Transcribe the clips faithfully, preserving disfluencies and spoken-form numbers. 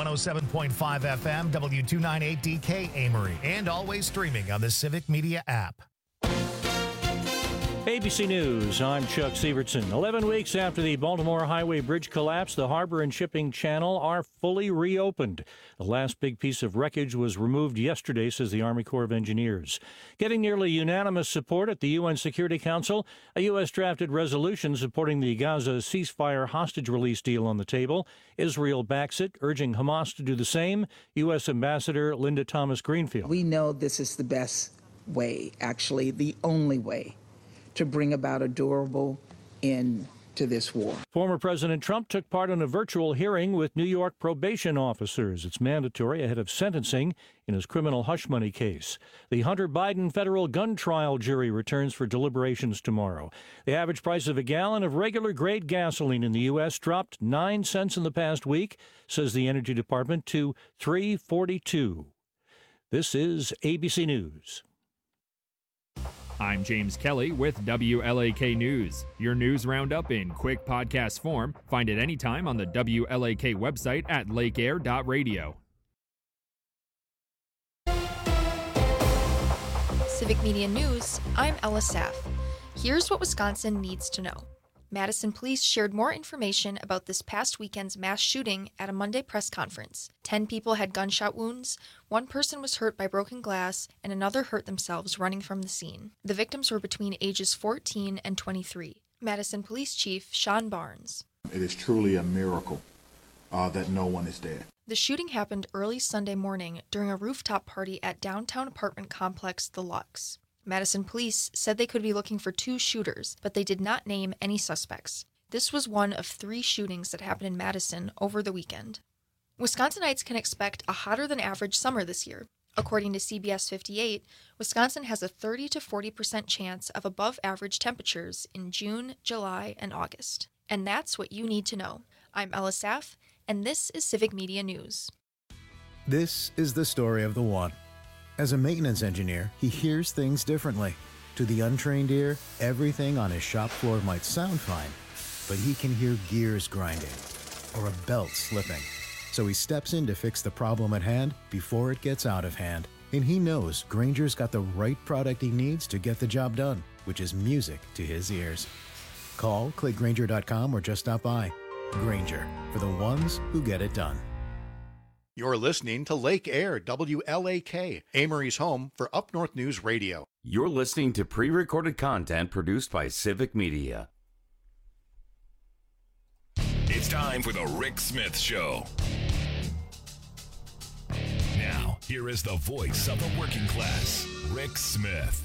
one oh seven point five F M, W two ninety-eight D K Amory, and always streaming on the Civic Media app. A B C News, I'm Chuck Severson. eleven weeks after the Baltimore Highway Bridge collapse, the harbor and shipping channel are fully reopened. The last big piece of wreckage was removed yesterday, says the Army Corps of Engineers. Getting nearly unanimous support at the U N Security Council, a U S drafted resolution supporting the Gaza ceasefire hostage release deal on the table. Israel backs it, urging Hamas to do the same. U S Ambassador Linda Thomas-Greenfield. We know this is the best way, actually the only way, to bring about a durable end to this war. Former President Trump took part in a virtual hearing with New York probation officers. It's mandatory ahead of sentencing in his criminal hush money case. The Hunter Biden federal gun trial jury returns for deliberations tomorrow. The average price of a gallon of regular grade gasoline in the U S dropped nine cents in the past week, says the Energy Department, to three forty-two. This is A B C News. I'm James Kelly with W L A K News. Your news roundup in quick podcast form. Find it anytime on the W L A K website at lake air dot radio. Civic Media News, I'm Ella Saff. Here's what Wisconsin needs to know. Madison police shared more information about this past weekend's mass shooting at a Monday press conference. Ten people had gunshot wounds, one person was hurt by broken glass, and another hurt themselves running from the scene. The victims were between ages fourteen and twenty-three. Madison Police Chief Sean Barnes. It is truly a miracle uh, that no one is dead. The shooting happened early Sunday morning during a rooftop party at downtown apartment complex The Lux. Madison police said they could be looking for two shooters, but they did not name any suspects. This was one of three shootings that happened in Madison over the weekend. Wisconsinites can expect a hotter than average summer this year. According to C B S fifty-eight, Wisconsin has a thirty to forty percent chance of above average temperatures in June, July, and August. And that's what you need to know. I'm Ella Saff, and this is Civic Media News. This is the story of the one. As a maintenance engineer, he hears things differently. To the untrained ear, everything on his shop floor might sound fine, but he can hear gears grinding or a belt slipping. So he steps in to fix the problem at hand before it gets out of hand. And he knows Grainger's got the right product he needs to get the job done, which is music to his ears. Call, click Grainger dot com, or just stop by. Grainger, for the ones who get it done. You're listening to Lake Air, W L A K, Amory's home for Up North News Radio. You're listening to pre-recorded content produced by Civic Media. It's time for the Rick Smith Show. Now, here is the voice of the working class, Rick Smith.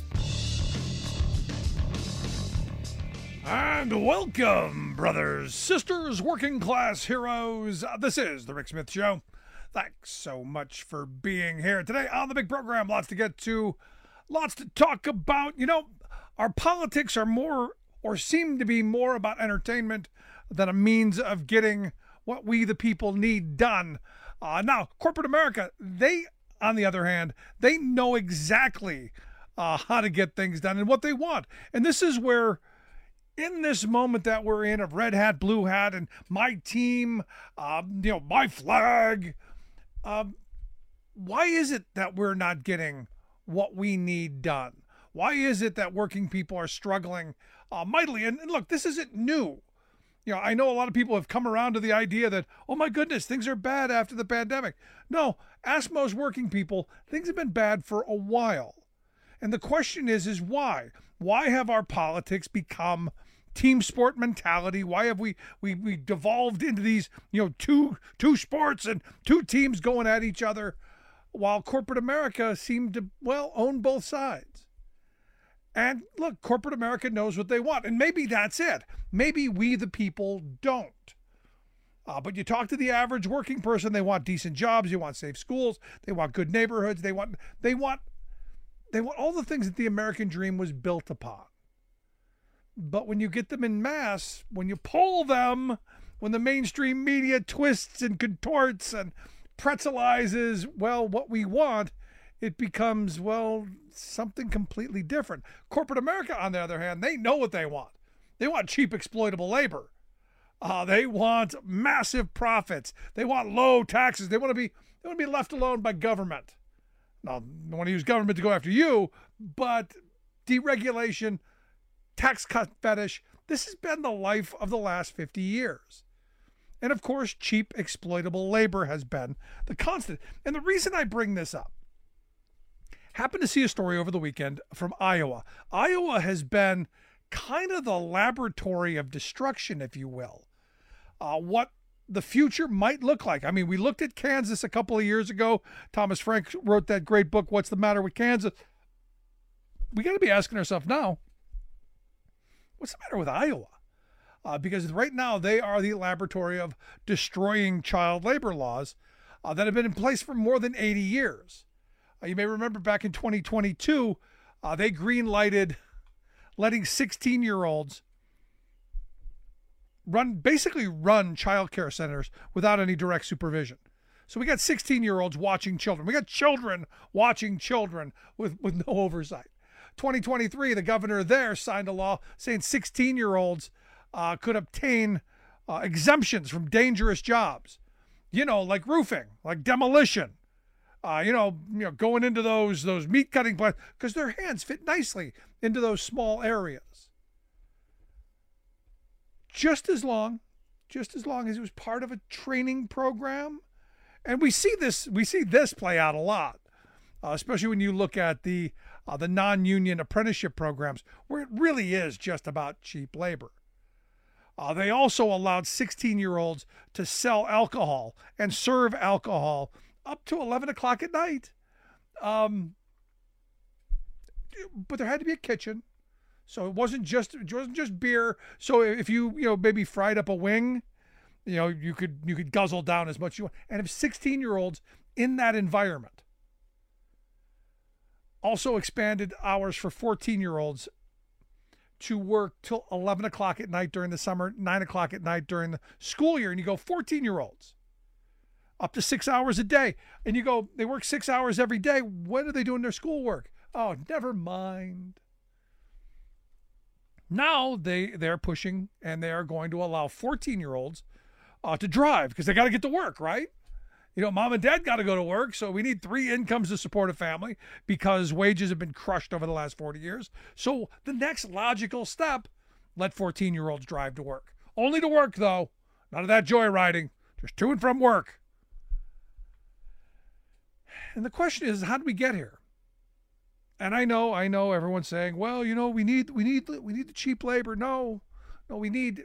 And welcome, brothers, sisters, working class heroes. This is the Rick Smith Show. Thanks so much for being here today on the big program. Lots to get to, lots to talk about. You know, our politics are more, or seem to be more, about entertainment than a means of getting what we the people need done. Uh, now, corporate America, they, on the other hand, they know exactly uh, how to get things done and what they want. And this is where, in this moment that we're in of red hat, blue hat, and my team, uh, you know, my flag, Um, why is it that we're not getting what we need done? Why is it that working people are struggling uh, mightily? And, and look, this isn't new. You know, I know a lot of people have come around to the idea that, oh my goodness, things are bad after the pandemic. No, ask most working people, things have been bad for a while. And the question is, is why? Why have our politics become team sport mentality? Why have we we we devolved into these, you know, two two sports and two teams going at each other, while corporate America seemed to, well, own both sides? And look, corporate America knows what they want, and maybe that's it. Maybe we the people don't. Uh, but you talk to the average working person, they want decent jobs, they want safe schools, they want good neighborhoods, they want they want they want all the things that the American dream was built upon. But when you get them in mass, when you poll them, when the mainstream media twists and contorts and pretzelizes, well, what we want, it becomes, well, something completely different. Corporate America, on the other hand, they know what they want. They want cheap, exploitable labor. Uh, they want massive profits. They want low taxes. They want to be they want to be left alone by government. Now, don't want to use government to go after you, but deregulation, tax cut fetish, this has been the life of the last fifty years. And of course, cheap, exploitable labor has been the constant. And the reason I bring this up, happened to see a story over the weekend from Iowa. Iowa has been kind of the laboratory of destruction, if you will. Uh, what the future might look like. I mean, we looked at Kansas a couple of years ago. Thomas Frank wrote that great book, What's the Matter with Kansas? We got to be asking ourselves now, what's the matter with Iowa? Uh, because right now they are the laboratory of destroying child labor laws uh, that have been in place for more than eighty years. Uh, you may remember back in twenty twenty-two, uh, they green-lighted letting sixteen-year-olds run, basically run child care centers without any direct supervision. So we got sixteen-year-olds watching children. We got children watching children with, with no oversight. twenty twenty-three, the governor there signed a law saying sixteen-year-olds uh, could obtain uh, exemptions from dangerous jobs. You know, like roofing, like demolition. Uh, you know, you know, going into those those meat cutting plants because their hands fit nicely into those small areas. Just as long, just as long as it was part of a training program, and we see this we see this play out a lot, uh, especially when you look at the uh, the non-union apprenticeship programs where it really is just about cheap labor. Uh, they also allowed sixteen-year-olds to sell alcohol and serve alcohol up to eleven o'clock at night. Um, but there had to be a kitchen. So it wasn't just it wasn't just beer. So if you, you know, maybe fried up a wing, you know, you could you could guzzle down as much as you want. And if sixteen-year-olds in that environment, also expanded hours for fourteen-year-olds to work till eleven o'clock at night during the summer, nine o'clock at night during the school year. And you go fourteen-year-olds. Up to six hours a day. And you go, they work six hours every day. When are they doing their schoolwork? Oh, never mind. Now they, they're pushing and they are going to allow fourteen-year-olds uh, to drive because they got to get to work, right? You know, mom and dad got to go to work, so we need three incomes to support a family because wages have been crushed over the last forty years. So the next logical step, let fourteen-year-olds drive to work. Only to work, though. None of that joyriding. Just to and from work. And the question is, how did we get here? And I know, I know everyone's saying, well, you know, we need, we need, we need the cheap labor. No, no, we need,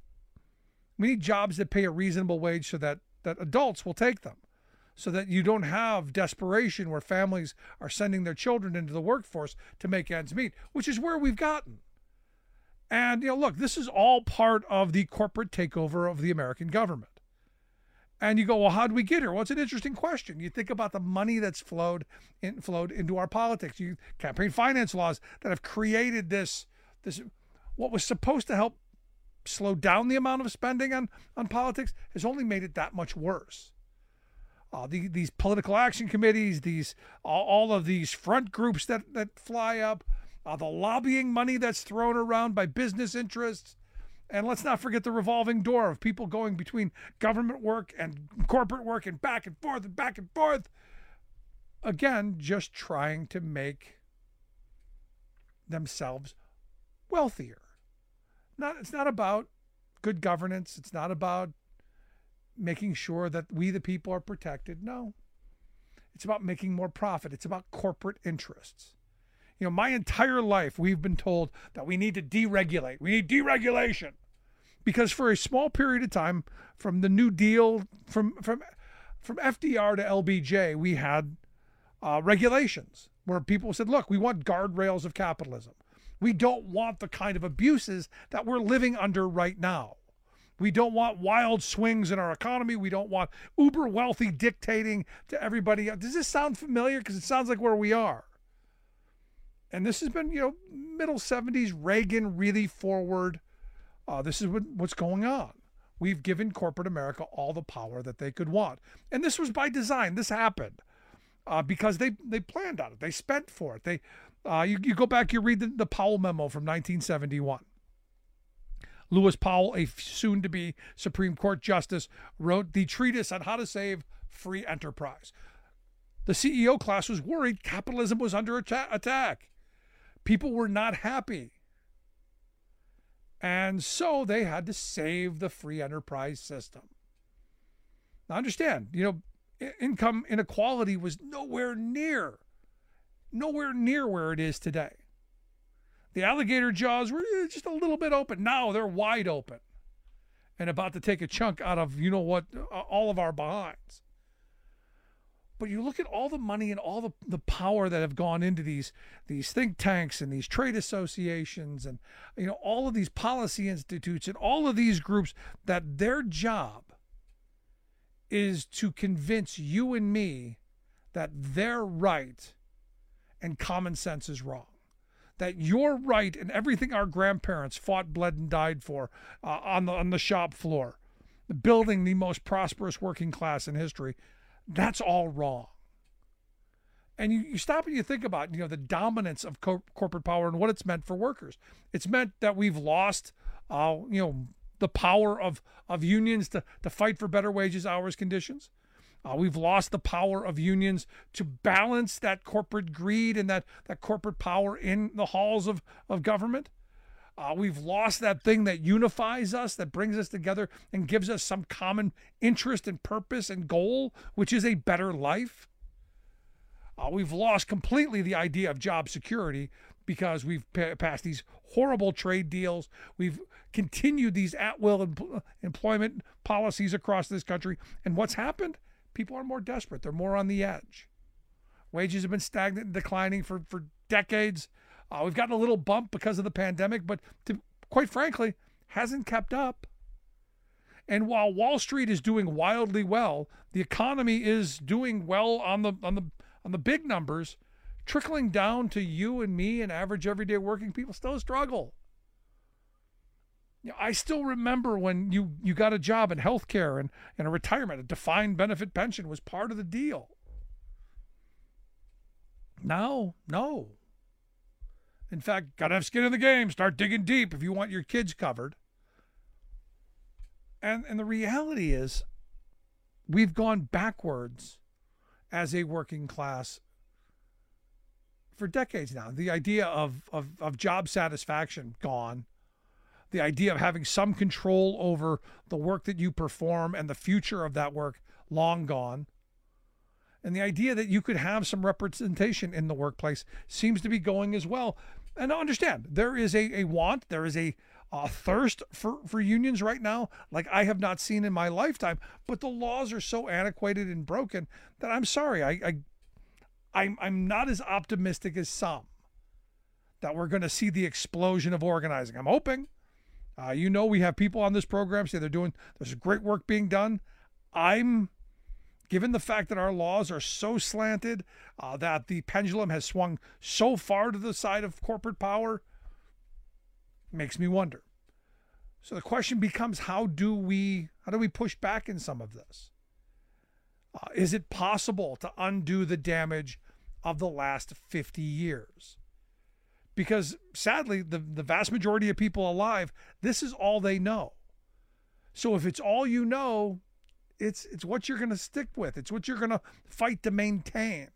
we need jobs that pay a reasonable wage so that, that adults will take them, so that you don't have desperation where families are sending their children into the workforce to make ends meet, which is where we've gotten. And, you know, look, this is all part of the corporate takeover of the American government. And you go, well, how did we get here? Well, it's an interesting question. You think about the money that's flowed in, flowed into our politics. You campaign finance laws that have created this, this what was supposed to help slow down the amount of spending on, on politics has only made it that much worse. Uh, the, these political action committees, these all, all of these front groups that, that fly up, uh, the lobbying money that's thrown around by business interests. And let's not forget the revolving door of people going between government work and corporate work and back and forth and back and forth. Again, just trying to make themselves wealthier. Not, it's not about good governance. It's not about making sure that we, the people, are protected. No. It's about making more profit. It's about corporate interests. You know, my entire life, we've been told that we need to deregulate. We need deregulation. Because for a small period of time, from the New Deal, from from from F D R to L B J, we had uh, regulations where people said, look, we want guardrails of capitalism. We don't want the kind of abuses that we're living under right now. We don't want wild swings in our economy. We don't want uber wealthy dictating to everybody. Does this sound familiar? Because it sounds like where we are. And this has been, you know, middle seventies, Reagan really forward. Uh, this is what, what's going on. We've given corporate America all the power that they could want. And this was by design. This happened uh, because they, they planned on it. They spent for it. They, uh, you, you go back, you read the, the Powell memo from nineteen seventy-one. Lewis Powell, a soon-to-be Supreme Court justice, wrote the treatise on how to save free enterprise. The C E O class was worried capitalism was under atta- attack. People were not happy. And so they had to save the free enterprise system. Now understand, you know, income inequality was nowhere near, nowhere near where it is today. The alligator jaws were just a little bit open. Now they're wide open and about to take a chunk out of, you know what, all of our behinds. But you look at all the money and all the, the power that have gone into these, these think tanks and these trade associations and, you know, all of these policy institutes and all of these groups that their job is to convince you and me that they're right and common sense is wrong. That you're right and everything our grandparents fought, bled, and died for uh, on the on the shop floor, building the most prosperous working class in history, that's all wrong. And you, you stop and you think about, you know, the dominance of co- corporate power and what it's meant for workers. It's meant that we've lost, uh, you know, the power of, of unions to, to fight for better wages, hours, conditions. Uh, we've lost the power of unions to balance that corporate greed and that, that corporate power in the halls of, of government. Uh, we've lost that thing that unifies us, that brings us together and gives us some common interest and purpose and goal, which is a better life. Uh, we've lost completely the idea of job security because we've pa- passed these horrible trade deals. We've continued these at-will em- employment policies across this country. And what's happened? People are more desperate. They're more on the edge. Wages have been stagnant and declining for, for decades. Uh, we've gotten a little bump because of the pandemic, but to, quite frankly, hasn't kept up. And while Wall Street is doing wildly well, the economy is doing well on the on the on the big numbers, trickling down to you and me and average everyday working people still struggle. You know, I still remember when you, you got a job in healthcare and, and a retirement, a defined benefit pension was part of the deal. Now, no. In fact, got to have skin in the game. Start digging deep if you want your kids covered. And, and the reality is we've gone backwards as a working class for decades now. The idea of, of, of job satisfaction, gone. The idea of having some control over the work that you perform and the future of that work, long gone. And the idea that you could have some representation in the workplace seems to be going as well. And understand, there is a, a want, there is a, a thirst for, for unions right now, like I have not seen in my lifetime. But the laws are so antiquated and broken that I'm sorry, I, I I'm, I'm not as optimistic as some that we're going to see the explosion of organizing. I'm hoping. Uh, you know, we have people on this program say they're doing, there's great work being done. I'm, given the fact that our laws are so slanted, uh, that the pendulum has swung so far to the side of corporate power, makes me wonder. So the question becomes, how do we, how do we push back in some of this? Uh, is it possible to undo the damage of the last fifty years? Because sadly, the, the vast majority of people alive, this is all they know. So if it's all you know, it's it's what you're going to stick with. It's what you're going to fight to maintain.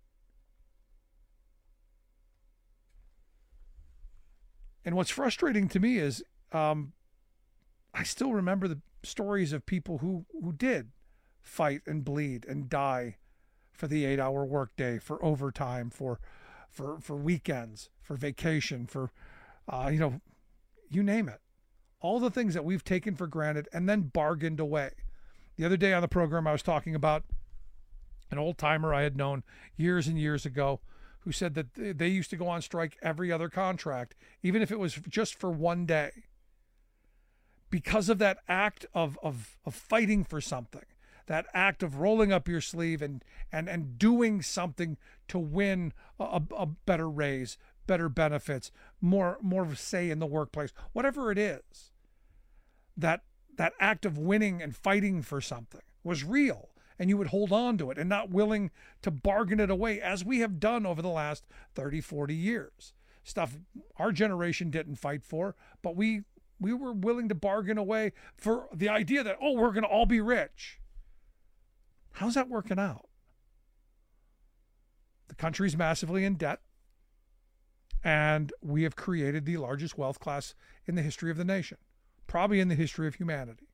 And what's frustrating to me is um, I still remember the stories of people who, who did fight and bleed and die for the eight-hour workday, for overtime, for for for weekends, for vacation, for, uh, you know, you name it. All the things that we've taken for granted and then bargained away. The other day on the program, I was talking about an old timer I had known years and years ago who said that they used to go on strike every other contract, even if it was just for one day, because of that act of, of, of fighting for something, that act of rolling up your sleeve and, and, and doing something to win a, a better raise, better benefits, more, more say in the workplace, whatever it is. That that act of winning and fighting for something was real, and you would hold on to it and not willing to bargain it away, as we have done over the last thirty, forty years. Stuff our generation didn't fight for, but we We were willing to bargain away for the idea that, oh, we're going to all be rich. How's that working out? The country's massively in debt, and we have created the largest wealth class in the history of the nation, probably in the history of humanity.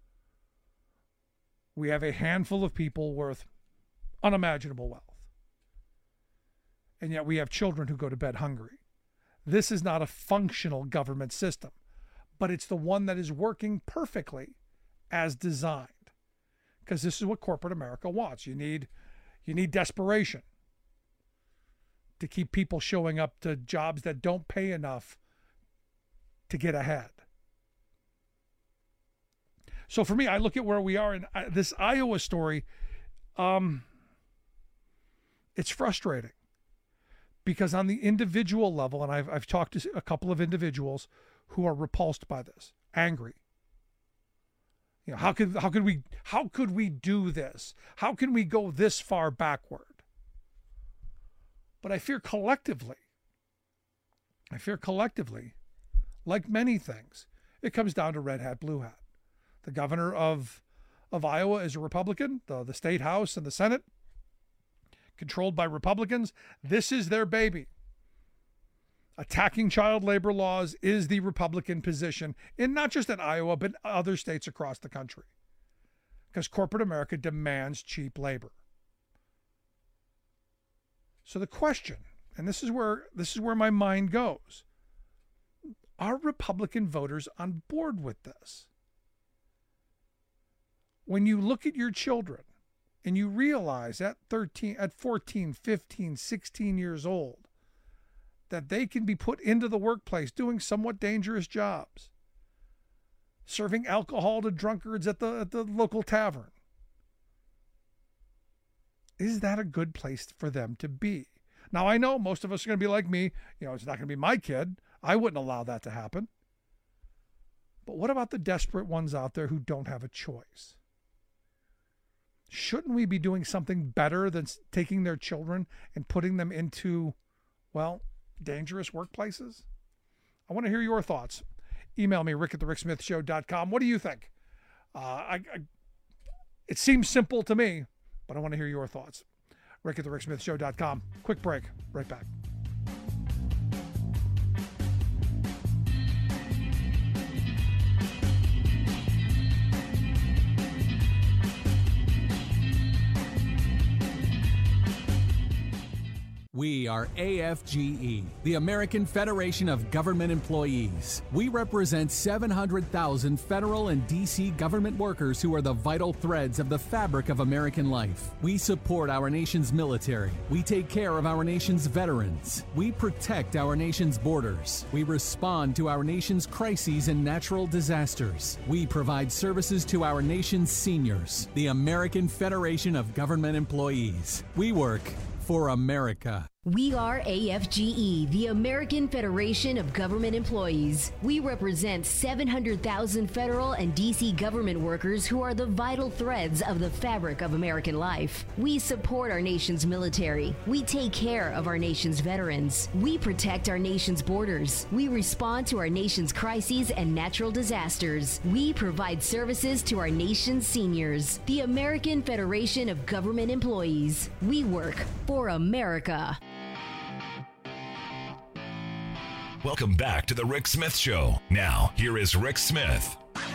We have a handful of people worth unimaginable wealth. And yet we have children who go to bed hungry. This is not a functional government system, but it's the one that is working perfectly as designed. Because this is what corporate America wants. You need, you need desperation to keep people showing up to jobs that don't pay enough to get ahead. So for me, I look at where we are in this Iowa story. Um, it's frustrating. Because on the individual level, and I've I've talked to a couple of individuals who are repulsed by this, angry. You know, how could how could we how could we do this? How can we go this far backward? But I fear collectively, I fear collectively, like many things, it comes down to red hat, blue hat. The governor of of Iowa is a Republican, the, the state house and the Senate controlled by Republicans. This is their baby. Attacking child labor laws is the Republican position, in not just in Iowa, but other states across the country. Because corporate America demands cheap labor. So the question, and this is where this is where my mind goes, are Republican voters on board with this? When you look at your children, and you realize at thirteen, at fourteen, fifteen, sixteen years old, that they can be put into the workplace doing somewhat dangerous jobs, serving alcohol to drunkards at the at the local tavern. Is that a good place for them to be? Now, I know most of us are going to be like me. You know, it's not going to be my kid. I wouldn't allow that to happen. But what about the desperate ones out there who don't have a choice? Shouldn't we be doing something better than taking their children and putting them into, well, dangerous workplaces? I want to hear your thoughts. Email me, rick at the rick smith show dot com. What do you think? Uh, I, I, it seems simple to me, but I want to hear your thoughts. rick at the rick smith show dot com. Quick break. Right back. We are A F G E, the American Federation of Government Employees. We represent seven hundred thousand federal and D C government workers who are the vital threads of the fabric of American life. We support our nation's military. We take care of our nation's veterans. We protect our nation's borders. We respond to our nation's crises and natural disasters. We provide services to our nation's seniors. The American Federation of Government Employees. We work for America. We are A F G E, the American Federation of Government Employees. We represent seven hundred thousand federal and D C government workers who are the vital threads of the fabric of American life. We support our nation's military. We take care of our nation's veterans. We protect our nation's borders. We respond to our nation's crises and natural disasters. We provide services to our nation's seniors. The American Federation of Government Employees. We work for America. Welcome back to the Rick Smith Show. Now, here is Rick Smith.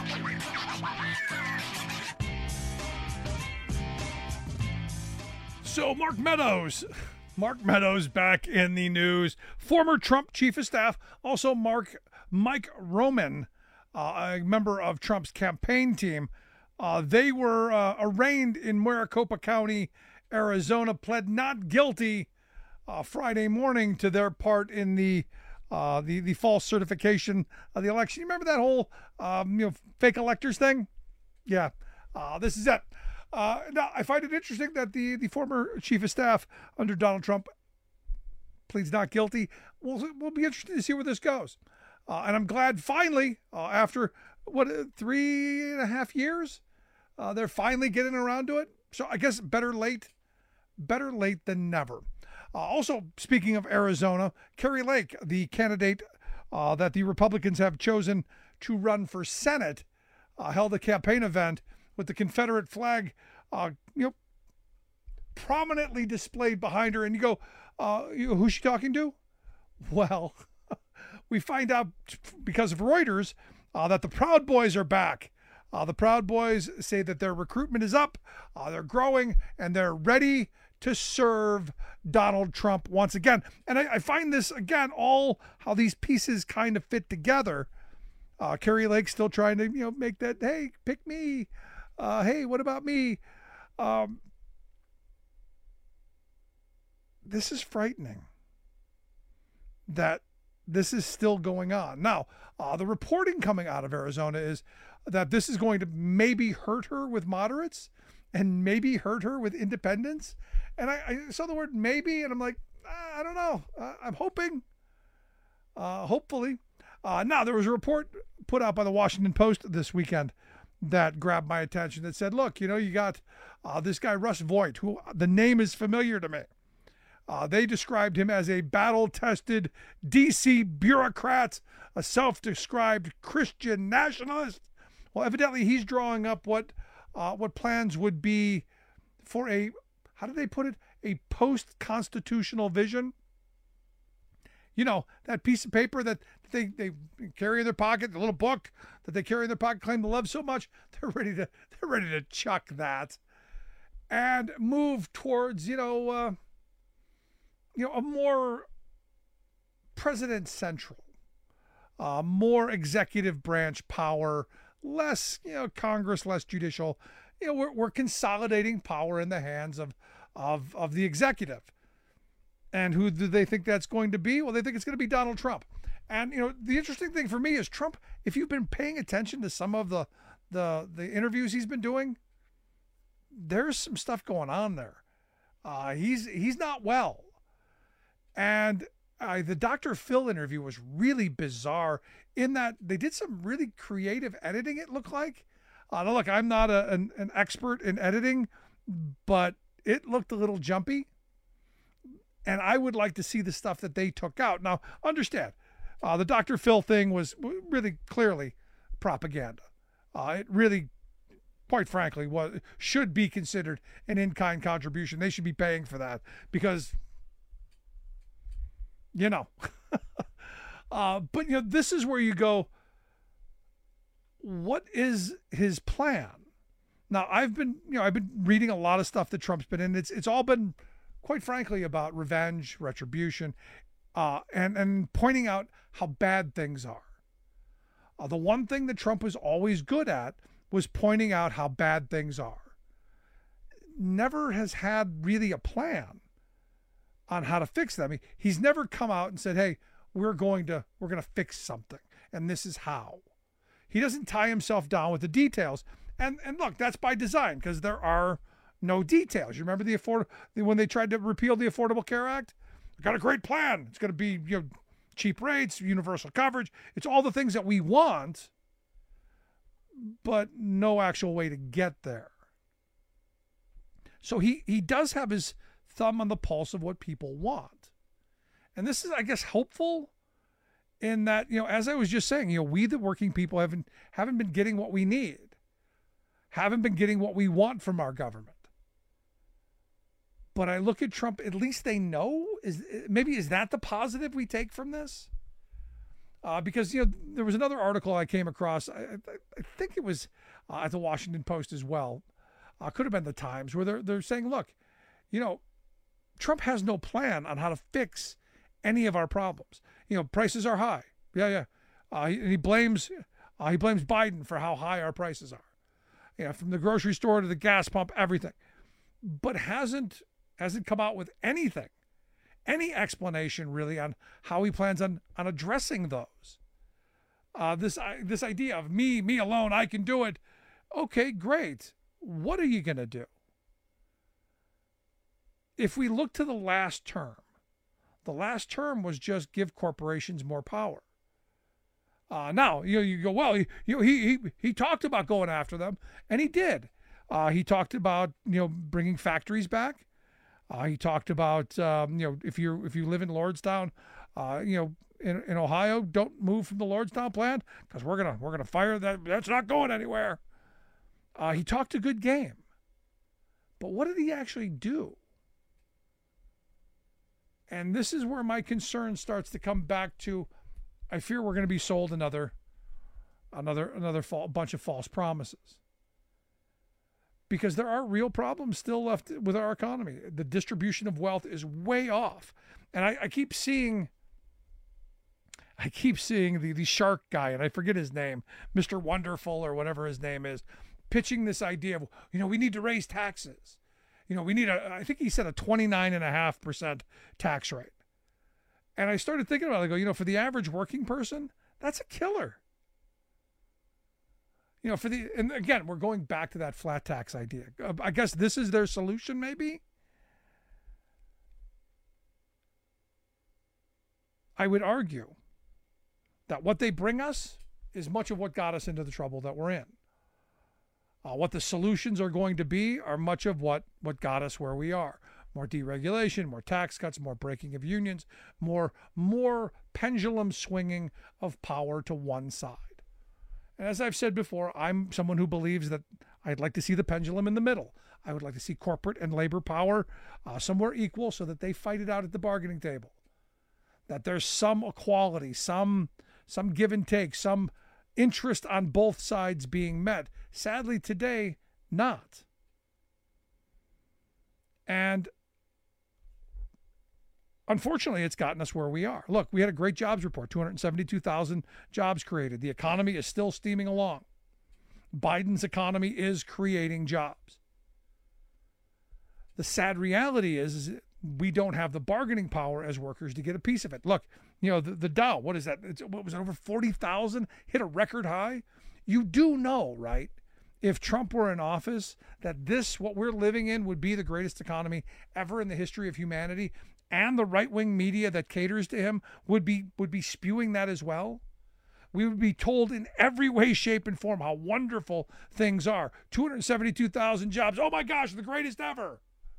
So Mark Meadows, Mark Meadows back in the news. Former Trump chief of staff, also Mark Mike Roman, uh, a member of Trump's campaign team. Uh, they were uh, arraigned in Maricopa County, Arizona, pled not guilty uh, Friday morning to their part in the Uh, the, the false certification of the election. You remember that whole um, you know, fake electors thing? Yeah, uh, this is it. Uh, now, I find it interesting that the, the former chief of staff under Donald Trump pleads not guilty. We'll, we'll be interested to see where this goes. Uh, and I'm glad finally, uh, after, what, three and a half years, uh, they're finally getting around to it. So I guess better late, better late than never. Uh, also, speaking of Arizona, Kari Lake, the candidate uh, that the Republicans have chosen to run for Senate, uh, held a campaign event with the Confederate flag, uh, you know, prominently displayed behind her. And you go, uh, you know, who's she talking to? Well, we find out because of Reuters uh, that the Proud Boys are back. Uh, the Proud Boys say that their recruitment is up, uh, they're growing, and they're ready to serve Donald Trump once again. And I, I find this, again, all how these pieces kind of fit together. Uh, Kari Lake still trying to, you know, make that, hey, pick me. Uh, hey, what about me? Um, this is frightening that this is still going on. Now, uh, the reporting coming out of Arizona is that this is going to maybe hurt her with moderates and maybe hurt her with independents. And I, I saw the word maybe, and I'm like, I don't know. Uh, I'm hoping, uh, hopefully. Uh, now, there was a report put out by the Washington Post this weekend that grabbed my attention that said, look, you know, you got uh, this guy, Russ Voigt, who the name is familiar to me. Uh, they described him as a battle-tested D C bureaucrat, a self-described Christian nationalist. Well, evidently he's drawing up what uh, what plans would be for a, how did they put it, a post-constitutional vision. You know, that piece of paper that they, they carry in their pocket, the little book that they carry in their pocket, claim to love so much, they're ready to they're ready to chuck that and move towards, you know, uh, you know, a more president central, uh, more executive branch power, less, you know, Congress, less judicial. You know, we're, we're consolidating power in the hands of, of, of the executive. And who do they think that's going to be? Well, they think it's going to be Donald Trump. And, you know, the interesting thing for me is Trump, if you've been paying attention to some of the, the, the interviews he's been doing, there's some stuff going on there. Uh, he's, he's not well. And uh, the Doctor Phil interview was really bizarre in that they did some really creative editing, it looked like. Uh, now, look, I'm not a, an, an expert in editing, but it looked a little jumpy. And I would like to see the stuff that they took out. Now, understand, uh, the Doctor Phil thing was really clearly propaganda. Uh, it really, quite frankly, was should be considered an in-kind contribution. They should be paying for that because, you know. uh, but, you know, this is where you go, what is his plan? Now, I've been, you know, I've been reading a lot of stuff that Trump's been in. It's it's all been, quite frankly, about revenge, retribution, uh, and, and pointing out how bad things are. Uh, the one thing that Trump was always good at was pointing out how bad things are. Never has had really a plan on how to fix them. He, he's never come out and said, hey, we're going to, we're going to fix something, and this is how. He doesn't tie himself down with the details. And, and look, that's by design, because there are no details. You remember the afford when they tried to repeal the Affordable Care Act? We've got a great plan. It's going to be, you know, cheap rates, universal coverage. It's all the things that we want, but no actual way to get there. So he he does have his thumb on the pulse of what people want. And this is, I guess, hopeful in that, you know, as I was just saying, you know, we the working people haven't haven't been getting what we need, haven't been getting what we want from our government. But I look at Trump, at least they know. Is maybe is that the positive we take from this? Uh, because, you know, there was another article I came across, I, I, I think it was uh, at the Washington Post as well, uh, could have been the Times, where they're, they're saying, look, you know, Trump has no plan on how to fix any of our problems. You know, prices are high. Yeah, yeah. Uh, he, and he blames uh, he blames Biden for how high our prices are. Yeah, from the grocery store to the gas pump, everything. But hasn't hasn't come out with anything, any explanation really on how he plans on, on addressing those. Uh, this uh, this idea of me, me alone, I can do it. Okay, great. What are you going to do? If we look to the last term, the last term was just give corporations more power. Uh, now, you know, you go, well, he, you know, he, he, he talked about going after them, and he did. Uh, he talked about, you know, bringing factories back. Uh, he talked about, um, you know, if you if you live in Lordstown, uh, you know, in, in Ohio don't move from the Lordstown plant because we're gonna we're gonna fire that. That's not going anywhere. Uh, he talked a good game, but what did he actually do? And this is where my concern starts to come back to. I fear we're going to be sold another, another, another fa- bunch of false promises. Because there are real problems still left with our economy. The distribution of wealth is way off, and I, I keep seeing. I keep seeing the the shark guy, and I forget his name, Mister Wonderful or whatever his name is, pitching this idea of, you know, we need to raise taxes. You know, we need a. I think he said a twenty-nine and a half percent tax rate. And I started thinking about it. I go, you know, for the average working person, that's a killer. You know, for the, and again, we're going back to that flat tax idea. I guess this is their solution, maybe? I would argue that what they bring us is much of what got us into the trouble that we're in. Uh, what the solutions are going to be are much of what, what got us where we are. More deregulation, more tax cuts, more breaking of unions, more, more pendulum swinging of power to one side. And as I've said before, I'm someone who believes that I'd like to see the pendulum in the middle. I would like to see corporate and labor power uh, somewhere equal so that they fight it out at the bargaining table. That there's some equality, some, some give and take, some interest on both sides being met. Sadly, today, not. And unfortunately, it's gotten us where we are. Look, we had a great jobs report, two hundred seventy-two thousand jobs created. The economy is still steaming along. Biden's economy is creating jobs. The sad reality is, is we don't have the bargaining power as workers to get a piece of it. Look, you know, the, the Dow, what is that? It's, what was it, over forty thousand? Hit a record high? You do know, right, if Trump were in office, that this, what we're living in, would be the greatest economy ever in the history of humanity, and the right-wing media that caters to him would be would be spewing that as well. We would be told in every way, shape, and form how wonderful things are. two hundred seventy-two thousand jobs. Oh my gosh, the greatest ever.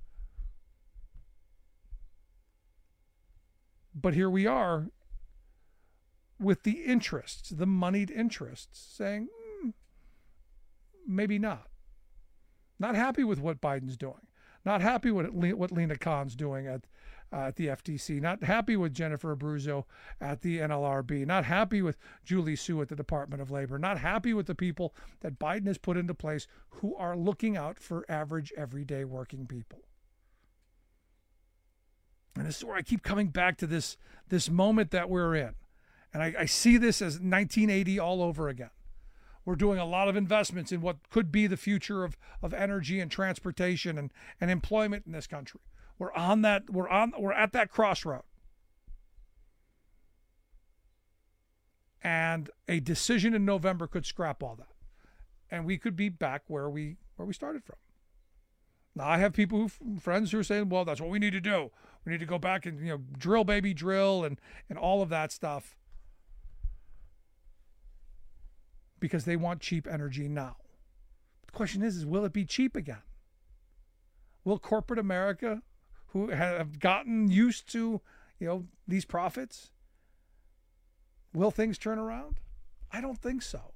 But here we are with the interests, the moneyed interests, saying, mm, maybe not. Not happy with what Biden's doing. Not happy with what Lena Khan's doing at uh, at the F T C. Not happy with Jennifer Abruzzo at the N L R B. Not happy with Julie Su at the Department of Labor. Not happy with the people that Biden has put into place who are looking out for average, everyday working people. And this is where I keep coming back to this, this moment that we're in. And I, I see this as nineteen eighty all over again. We're doing a lot of investments in what could be the future of, of energy and transportation and, and employment in this country. We're on that, we're on, we're at that crossroad. And a decision in November could scrap all that. And we could be back where we where we started from. Now, I have people, who, friends who are saying, well, that's what we need to do. We need to go back and, you know, drill, baby, drill, and, and all of that stuff. Because they want cheap energy now. The question is, is will it be cheap again? Will corporate America, who have gotten used to, you know, these profits, will things turn around? I don't think so.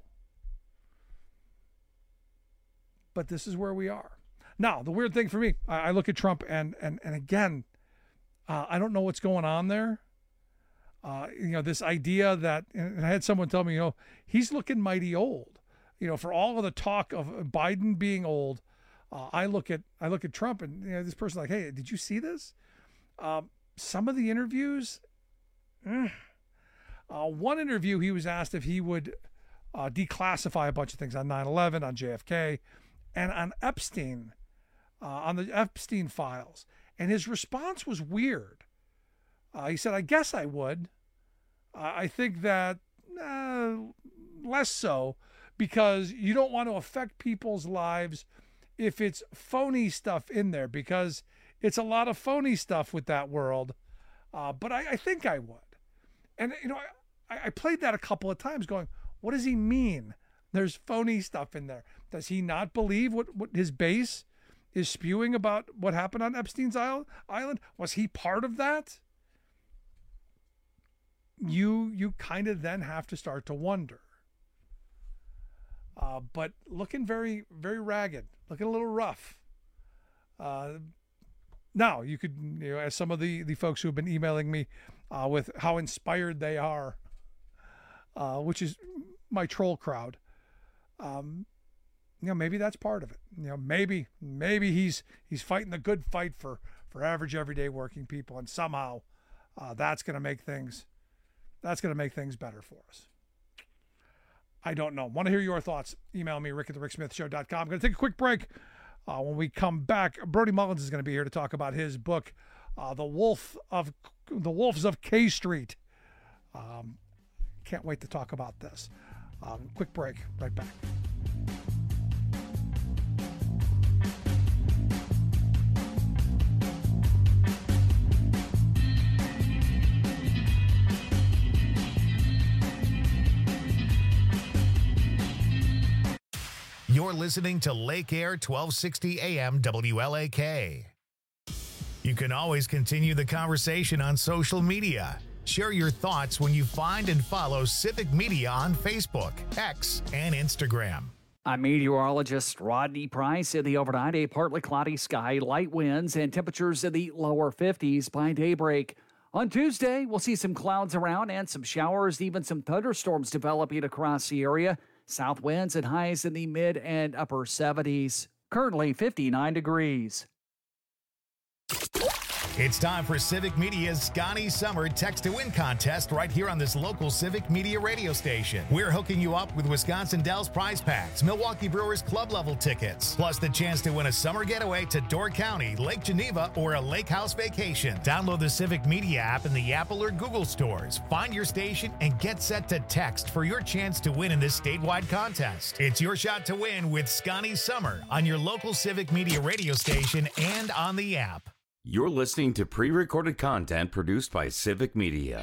But this is where we are. Now, the weird thing for me, I, I look at Trump and, and, and again, uh, I don't know what's going on there. Uh, you know, this idea that, and I had someone tell me, you know, he's looking mighty old. You know, for all of the talk of Biden being old, uh, I look at I look at Trump, and you know, this person's like, hey, did you see this? Um, some of the interviews, eh. uh, one interview, he was asked if he would uh, declassify a bunch of things on nine eleven, on J F K, and on Epstein, uh, on the Epstein files, and his response was weird. Uh, he said, I guess I would. Uh, I think that uh, less so, because you don't want to affect people's lives if it's phony stuff in there, because it's a lot of phony stuff with that world. Uh, but I, I think I would. And, you know, I, I played that a couple of times going, what does he mean? There's phony stuff in there. Does he not believe what, what his base is spewing about what happened on Epstein's Island? Was he part of that? you you kind of then have to start to wonder. Uh, but looking very, very ragged, looking a little rough. Uh, now, you could, you know, as some of the, the folks who have been emailing me uh, with how inspired they are, uh, which is my troll crowd, um, you know, maybe that's part of it. You know, maybe maybe he's he's fighting the good fight for, for average, everyday working people, and somehow uh, that's going to make things that's going to make things better for us. I don't know. Want to hear your thoughts? Email me, rick at the rick smith show dot com. I'm going to take a quick break. Uh, when we come back, Brody Mullins is going to be here to talk about his book, uh, The Wolf of The Wolves of K Street. Um, can't wait to talk about this. Um, quick break. Right back. You're listening to Lake Air twelve sixty A M W L A K. You can always continue the conversation on social media. Share your thoughts when you find and follow Civic Media on Facebook, X, and Instagram. I'm meteorologist Rodney Price. In the overnight, a partly cloudy sky, light winds, and temperatures in the lower fifties by daybreak. On Tuesday, we'll see some clouds around and some showers, even some thunderstorms developing across the area. South winds and highs in the mid and upper seventies. Currently fifty-nine degrees. It's time for Civic Media's Scotty Summer Text to Win contest right here on this local Civic Media radio station. We're hooking you up with Wisconsin Dells prize packs, Milwaukee Brewers club level tickets, plus the chance to win a summer getaway to Door County, Lake Geneva, or a lake house vacation. Download the Civic Media app in the Apple or Google stores. Find your station and get set to text for your chance to win in this statewide contest. It's your shot to win with Scotty Summer on your local Civic Media radio station and on the app. You're listening to pre-recorded content produced by Civic Media.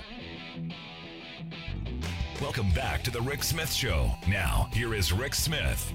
Welcome back to the Rick Smith Show. Now, here is Rick Smith.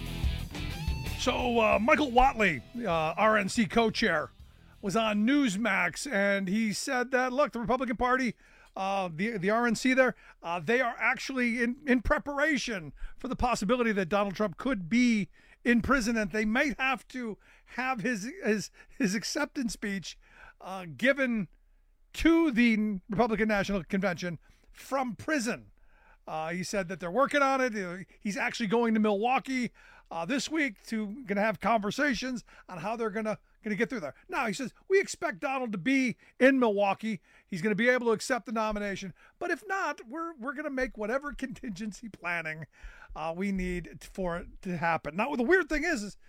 So, uh, Michael Whatley, uh, R N C co-chair, was on Newsmax, and he said that, look, the Republican Party, uh, the the R N C there, uh, they are actually in, in preparation for the possibility that Donald Trump could be in prison, and they might have to have his his his acceptance speech uh, given to the Republican National Convention from prison. Uh, he said that they're working on it. He's actually going to Milwaukee uh, this week to going to have conversations on how they're going to going to get through there. Now, he says, we expect Donald to be in Milwaukee. He's going to be able to accept the nomination. But if not, we're we're going to make whatever contingency planning uh, we need for it to happen. Now, the weird thing is, is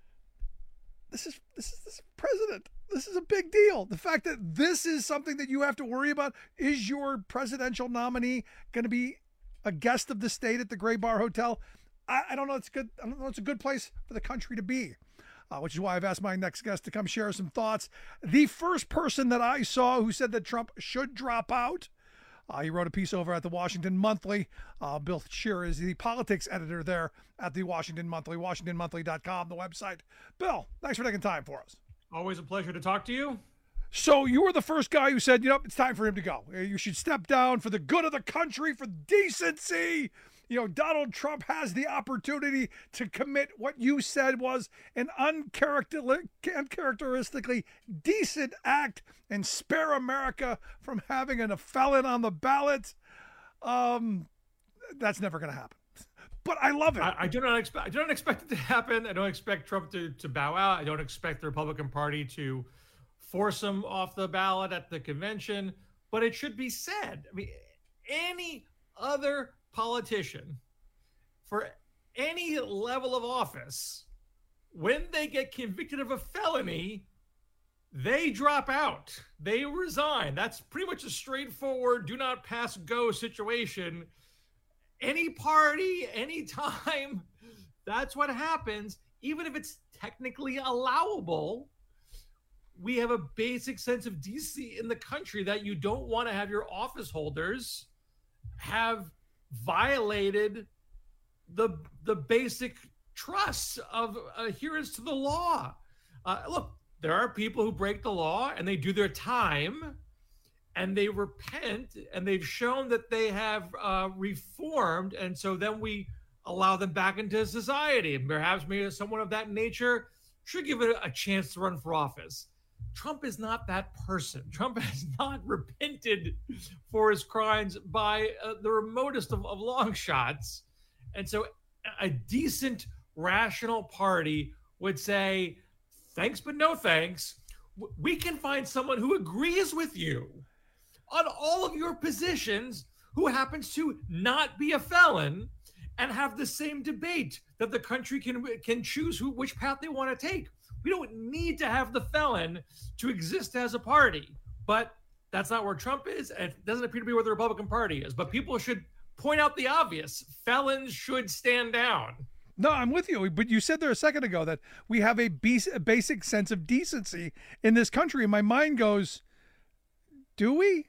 this is this is this is president. This is a big deal. The fact that this is something that you have to worry about. Is your presidential nominee going to be a guest of the state at the Gray Bar Hotel? I, I don't know. It's good. I don't know. It's a good place for the country to be. Uh, which is why I've asked my next guest to come share some thoughts. The first person that I saw who said that Trump should drop out, uh, he wrote a piece over at the Washington Monthly. Uh, Bill Scheer is the politics editor there at the Washington Monthly, washington monthly dot com, the website. Bill, thanks for taking time for us. Always a pleasure to talk to you. So you were the first guy who said, you know, it's time for him to go. You should step down for the good of the country, for decency. You know, Donald Trump has the opportunity to commit what you said was an uncharacter- uncharacteristically decent act and spare America from having a felon on the ballot. Um, that's never going to happen. But I love it. I, I do not expect. I do not expect it to happen. I don't expect Trump to, to bow out. I don't expect the Republican Party to force him off the ballot at the convention. But it should be said. I mean, any other politician for any level of office, when they get convicted of a felony, they drop out. They resign. That's pretty much a straightforward do not pass go situation. Any party, any time, that's what happens. Even if it's technically allowable, we have a basic sense of decency in the country that you don't want to have your office holders have violated the the basic trusts of adherence to the law. Uh, look, there are people who break the law and they do their time, and they repent, and they've shown that they have uh, reformed, and so then we allow them back into society. And perhaps maybe someone of that nature should give it a chance to run for office. Trump is not that person. Trump has not repented for his crimes by uh, the remotest of, of long shots. And so a decent, rational party would say, thanks, but no thanks. We can find someone who agrees with you on all of your positions, who happens to not be a felon, and have the same debate that the country can can choose who which path they want to take. We don't need to have the felon to exist as a party, but that's not where Trump is, and it doesn't appear to be where the Republican Party is. But people should point out the obvious. Felons should stand down. No, I'm with you. But you said there a second ago that we have a, be- a basic sense of decency in this country. And my mind goes, do we?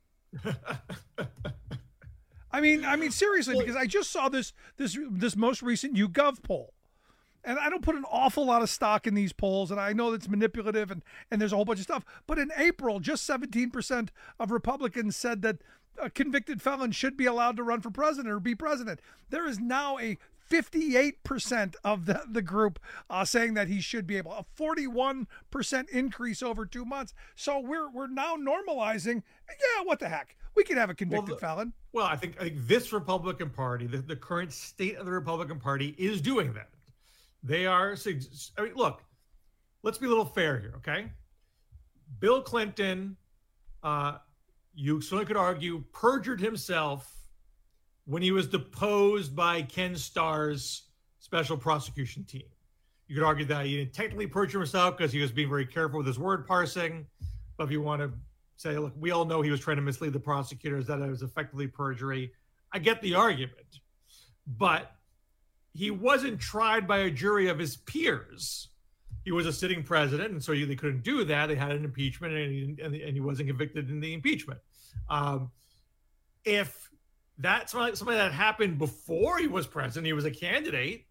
I mean, I mean, seriously, because I just saw this this this most recent YouGov poll. And I don't put an awful lot of stock in these polls, and I know it's manipulative, and, and there's a whole bunch of stuff. But in April, just seventeen percent of Republicans said that a convicted felon should be allowed to run for president or be president. There is now a fifty-eight percent of the, the group uh, saying that he should be able, a forty-one percent increase over two months. So we're we're now normalizing, yeah, what the heck? We can have a convicted well, the, felon. Well, I think I think this Republican Party, the, the current state of the Republican Party, is doing that. They are, I mean, look, let's be a little fair here, okay? Bill Clinton, uh, you certainly could argue, perjured himself when he was deposed by Ken Starr's special prosecution team. You could argue that he didn't technically perjure himself because he was being very careful with his word parsing. But if you want to say, look, we all know he was trying to mislead the prosecutors, that it was effectively perjury. I get the argument. But he wasn't tried by a jury of his peers. He was a sitting president, and so they couldn't do that. They had an impeachment, and he, and he wasn't convicted in the impeachment. Um, if that's something, something that happened before he was president, he was a candidate,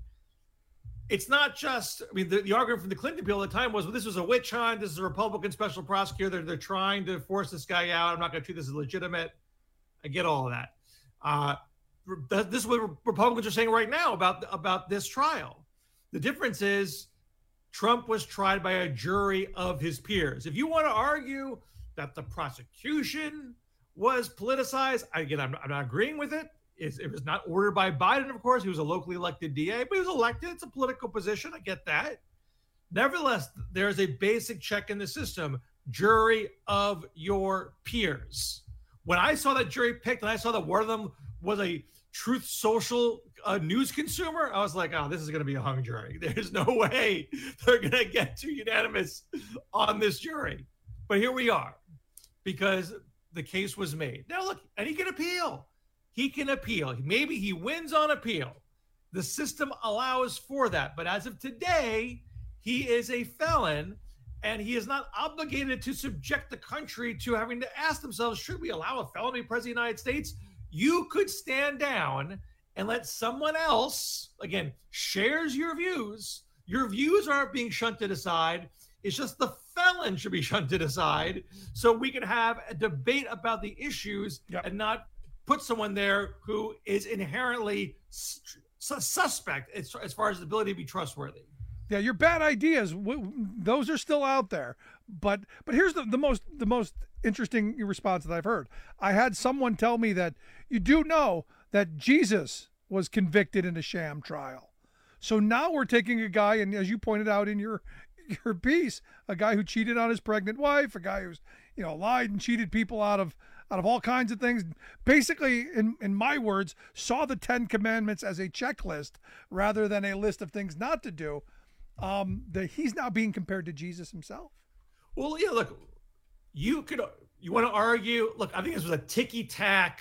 it's not just, I mean, the, the argument from the Clinton people at the time was, well, this was a witch hunt. This is a Republican special prosecutor. They're, they're trying to force this guy out. I'm not going to treat this as legitimate. I get all of that. Uh, This is what Republicans are saying right now about, about this trial. The difference is Trump was tried by a jury of his peers. If you want to argue that the prosecution was politicized, again, I'm, I'm not agreeing with it. It's, it was not ordered by Biden, of course. He was a locally elected D A, but he was elected. It's a political position. I get that. Nevertheless, there's a basic check in the system. Jury of your peers. When I saw that jury picked and I saw that one of them was a Truth Social uh, news consumer, I was like, oh, this is going to be a hung jury. There's no way they're going to get too unanimous on this jury. But here we are, because the case was made. Now, look, and he can appeal. He can appeal. Maybe he wins on appeal. The system allows for that. But as of today, he is a felon, and he is not obligated to subject the country to having to ask themselves, should we allow a felon to be president of the United States? You could stand down and let someone else, again, shares your views. Your views aren't being shunted aside. It's just the felon should be shunted aside so we can have a debate about the issues yep. and not put someone there who is inherently su- suspect as, as far as the ability to be trustworthy. Yeah, your bad ideas, w- those are still out there. But but here's the, the most the most interesting response that I've heard. I had someone tell me that you do know that Jesus was convicted in a sham trial. So now we're taking a guy, and as you pointed out in your your piece, a guy who cheated on his pregnant wife, a guy who's, you know, lied and cheated people out of out of all kinds of things. Basically, in, in my words, saw the Ten Commandments as a checklist rather than a list of things not to do. Um, that he's now being compared to Jesus himself. Well, yeah, look, you could, you want to argue, look, I think this was a ticky-tack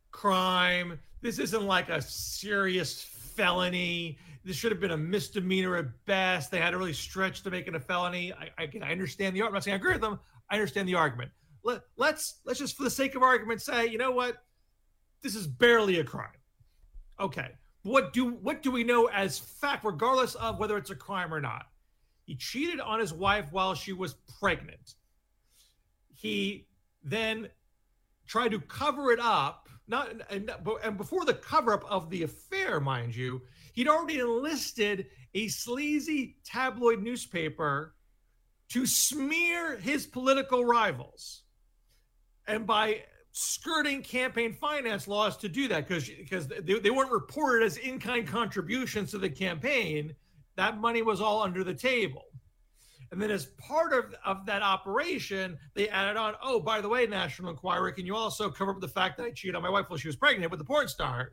crime. This isn't like a serious felony. This should have been a misdemeanor at best. They had to really stretch to make it a felony. I, I, I understand the argument. I'm not saying I agree with them. I understand the argument. Let, let's, let's just, for the sake of argument, say, you know what? This is barely a crime. Okay. What do what do we know as fact, regardless of whether it's a crime or not? He cheated on his wife while she was pregnant. He then tried to cover it up. Not and, and before the cover up of the affair, mind you, he'd already enlisted a sleazy tabloid newspaper to smear his political rivals. And by skirting campaign finance laws to do that, because because they, they weren't reported as in-kind contributions to the campaign, that money was all under the table. And then as part of, of that operation, they added on, oh, by the way, National Enquirer, can you also cover up the fact that I cheated on my wife while she was pregnant with the porn star?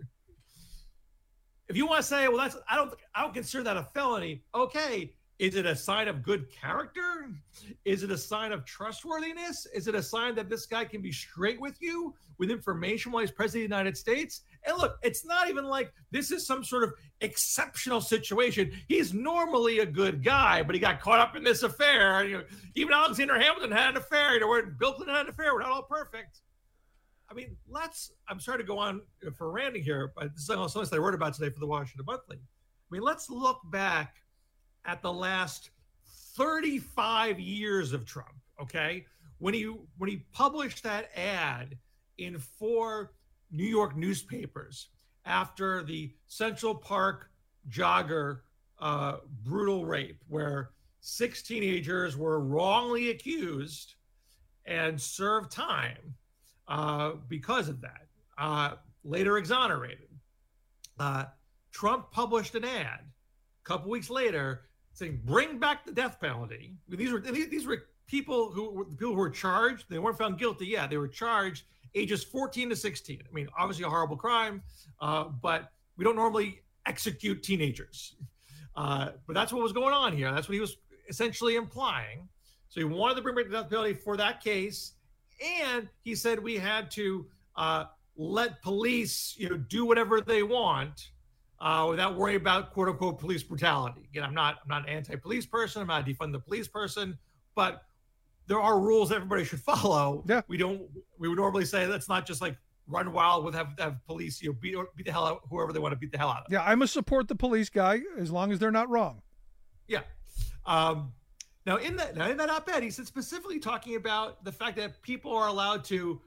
If you want to say, well, that's I don't I don't consider that a felony. Okay, is it a sign of good character? Is it a sign of trustworthiness? Is it a sign that this guy can be straight with you with information while he's president of the United States? And look, it's not even like this is some sort of exceptional situation. He's normally a good guy, but he got caught up in this affair. You know, even Alexander Hamilton had an affair. You know, we're, Bill Clinton had an affair. We're not all perfect. I mean, let's, I'm sorry to go on for ranting here, but this is something I wrote about today for the Washington Monthly. I mean, let's look back at the last thirty-five years of Trump, okay? When he when he published that ad in four New York newspapers after the Central Park jogger uh, brutal rape, where six teenagers were wrongly accused and served time uh, because of that, uh, later exonerated. Uh, Trump published an ad a couple weeks later saying, bring back the death penalty. These were these were people who were people who were charged. They weren't found guilty yet. They were charged ages fourteen to sixteen. I mean, obviously a horrible crime, uh, but we don't normally execute teenagers. Uh, but that's what was going on here. That's what he was essentially implying. So he wanted to bring back the death penalty for that case. And he said we had to uh, let police, you know, do whatever they want Uh, without worrying about quote unquote police brutality. Again, I'm not I'm not an anti-police person. I'm not a defund the police person, but there are rules that everybody should follow. Yeah. We don't we would normally say that's not just like run wild with have, have police, you know, beat beat the hell out of whoever they want to beat the hell out of. Yeah, I must support the police guy as long as they're not wrong. Yeah. Um, now in that now in that op-ed, he said specifically talking about the fact that people are allowed to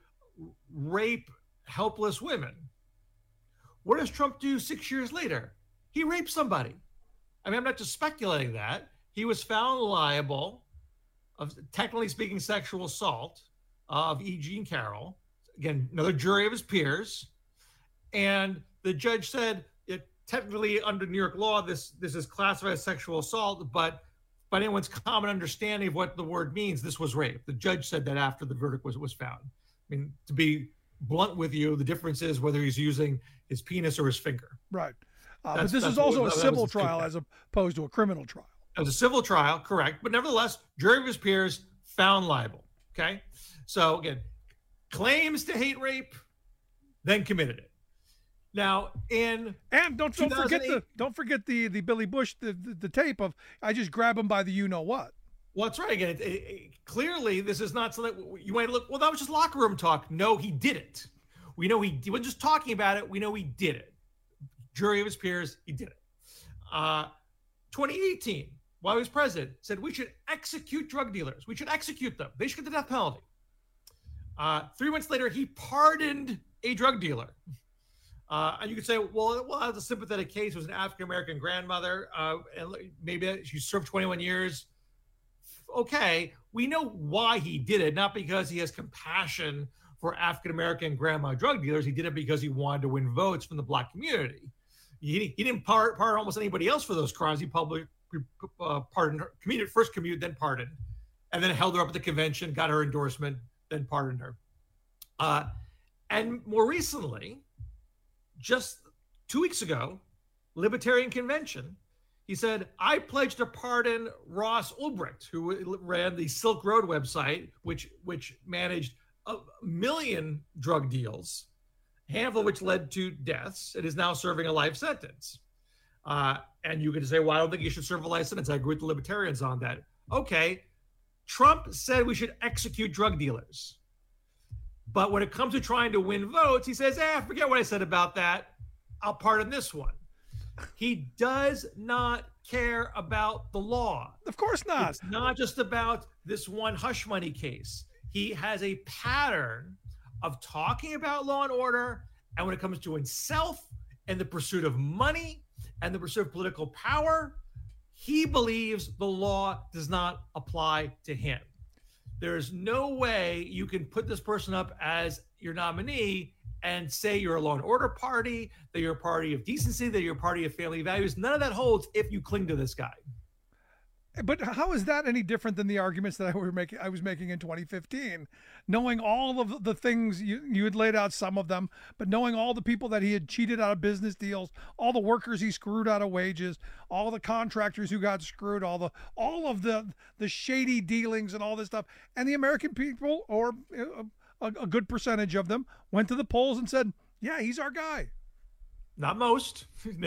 rape helpless women. What does Trump do six years later? He raped somebody. I mean, I'm not just speculating that. He was found liable of, technically speaking, sexual assault uh, of E. Jean Carroll. Again, another jury of his peers. And the judge said, it, technically under New York law, this, this is classified as sexual assault, but by anyone's common understanding of what the word means, this was rape. The judge said that after the verdict was, was found. I mean, to be blunt with you, the difference is whether he's using his penis or his finger. Right. Uh, but this is also a civil trial as opposed to a criminal trial. It was a civil trial, correct. But nevertheless, jury of his peers found liable. Okay. So again, claims to hate rape, then committed it. Now, in and don't don't forget the don't forget the the Billy Bush the, the the tape of I just grab him by the you know what. Well, that's right. Again, it, it, it, clearly this is not something you might look. Well, that was just locker room talk. No, he did it. We know he, he wasn't just talking about it. We know he did it. Jury of his peers, he did it. Uh, twenty eighteen, while he was president, said we should execute drug dealers. We should execute them. They should get the death penalty. Uh, three months later, he pardoned a drug dealer. Uh, and you could say, well, well, that was a sympathetic case. It was an African-American grandmother. Uh, and maybe she served twenty-one years. Okay, we know why he did it, not because he has compassion for African-American grandma drug dealers. He did it because he wanted to win votes from the black community. He, he didn't pardon part almost anybody else for those crimes. He publicly uh, pardoned her, commuted, first commuted, then pardoned, and then held her up at the convention, got her endorsement, then pardoned her. Uh, and more recently, just two weeks ago, Libertarian Convention, he said, I pledge to pardon Ross Ulbricht, who ran the Silk Road website, which which managed a million drug deals, a handful of which led to deaths. It is now serving a life sentence. Uh, and you could say, well, I don't think you should serve a life sentence. I agree with the libertarians on that. Okay, Trump said we should execute drug dealers. But when it comes to trying to win votes, he says, eh, forget what I said about that. I'll pardon this one. He does not care about the law. Of course not. It's not just about this one hush money case. he has a pattern of talking about law and order, and when it comes to himself and the pursuit of money and the pursuit of political power, he believes the law does not apply to him. There's no way you can put this person up as your nominee and say you're a law and order party, that you're a party of decency, that you're a party of family values. None of that holds if you cling to this guy. But how is that any different than the arguments that I were making? I was making in twenty fifteen, knowing all of the things you you had laid out, some of them, but knowing all the people that he had cheated out of business deals, all the workers he screwed out of wages, all the contractors who got screwed, all the all of the the shady dealings and all this stuff, and the American people, or a, a good percentage of them, went to the polls and said, "Yeah, he's our guy." Not most.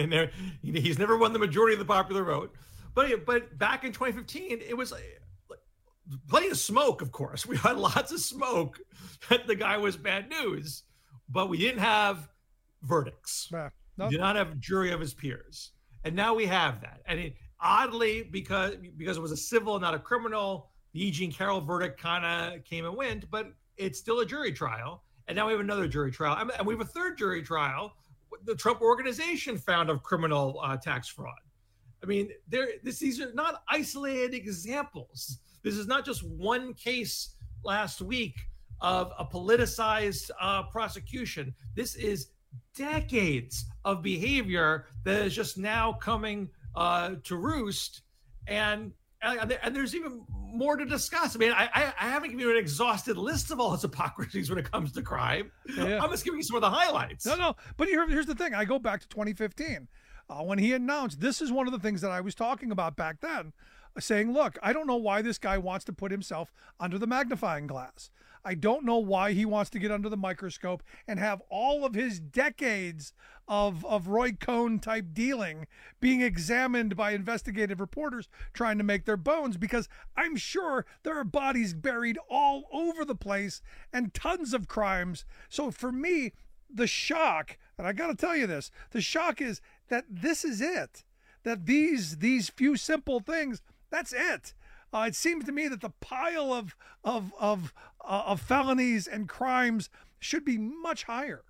He's never won the majority of the popular vote. But but back in twenty fifteen, it was like, plenty of smoke, of course. We had lots of smoke that the guy was bad news, but we didn't have verdicts. Yeah, no. We did not have a jury of his peers. And now we have that. And it, oddly, because, because it was a civil, not a criminal, the E. Jean Carroll verdict kind of came and went, but it's still a jury trial. And now we have another jury trial. And we have a third jury trial. The Trump Organization found of criminal uh, tax fraud. I mean, there. This, these are not isolated examples. This is not just one case last week of a politicized uh, prosecution. This is decades of behavior that is just now coming uh, to roost, and, and and there's even more to discuss. I mean, I, I haven't given you an exhausted list of all his hypocrisies when it comes to crime. Yeah. I'm just giving you some of the highlights. No, no, but here, here's the thing. I go back to twenty fifteen. Uh, when he announced, this is one of the things that I was talking about back then, uh, saying, look, I don't know why this guy wants to put himself under the magnifying glass. I don't know why he wants to get under the microscope and have all of his decades of, of Roy Cohn type dealing being examined by investigative reporters trying to make their bones, because I'm sure there are bodies buried all over the place and tons of crimes. So for me, the shock, and I got to tell you this, the shock is that this is it, that these these few simple things, that's it. Uh, it seems to me that the pile of of of uh, of felonies and crimes should be much higher.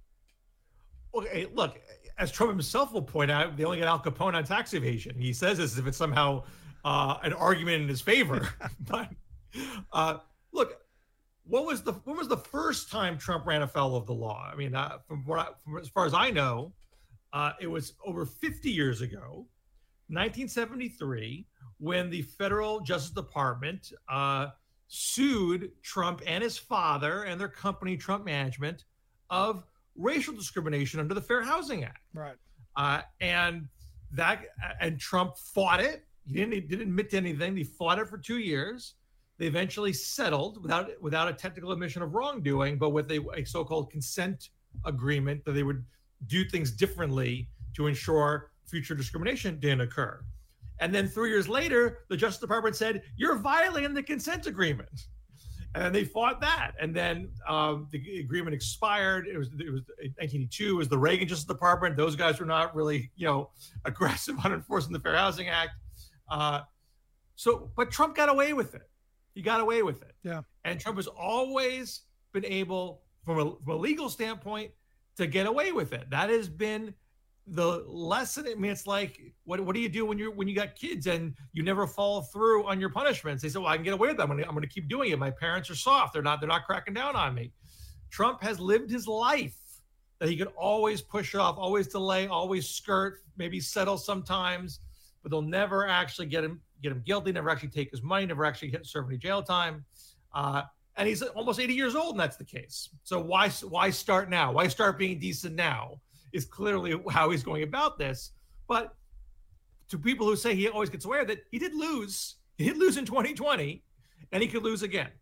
Okay, look, as Trump himself will point out, they only get Al Capone on tax evasion. He says this as if it's somehow uh, an argument in his favor. But uh, look, what was the when was the first time Trump ran afoul of the law? I mean, uh, from what I, from as far as I know, uh, it was over fifty years ago, nineteen seventy-three, when the Federal Justice Department uh, sued Trump and his father and their company, Trump Management, of racial discrimination under the Fair Housing Act. Right. Uh, and that and Trump fought it. He didn't he didn't admit to anything. He fought it for two years. They eventually settled without without a technical admission of wrongdoing, but with a, a so-called consent agreement that they would do things differently to ensure future discrimination didn't occur. And then three years later, the Justice Department said, you're violating the consent agreement. And they fought that. And then um, the agreement expired. It was it was nineteen eighty-two. It was the Reagan Justice Department. Those guys were not really, you know, aggressive on enforcing the Fair Housing Act. Uh, so, but Trump got away with it. He got away with it. Yeah. And Trump has always been able, from a, from a legal standpoint, to get away with it. That has been the lesson. I mean, it's like, what what do you do when you're when you got kids and you never follow through on your punishments? They say, well, I can get away with that. I'm gonna, I'm gonna keep doing it. My parents are soft. They're not they're not cracking down on me. Trump has lived his life that he can always push off, always delay, always skirt, maybe settle sometimes, but they'll never actually get him get him guilty, never actually take his money, never actually get serve any jail time. Uh, and he's almost eighty years old, and that's the case. So why why start now? Why start being decent now? Is clearly how he's going about this. But to people who say he always gets away with it, he did lose. He did lose in twenty twenty, and he could lose again.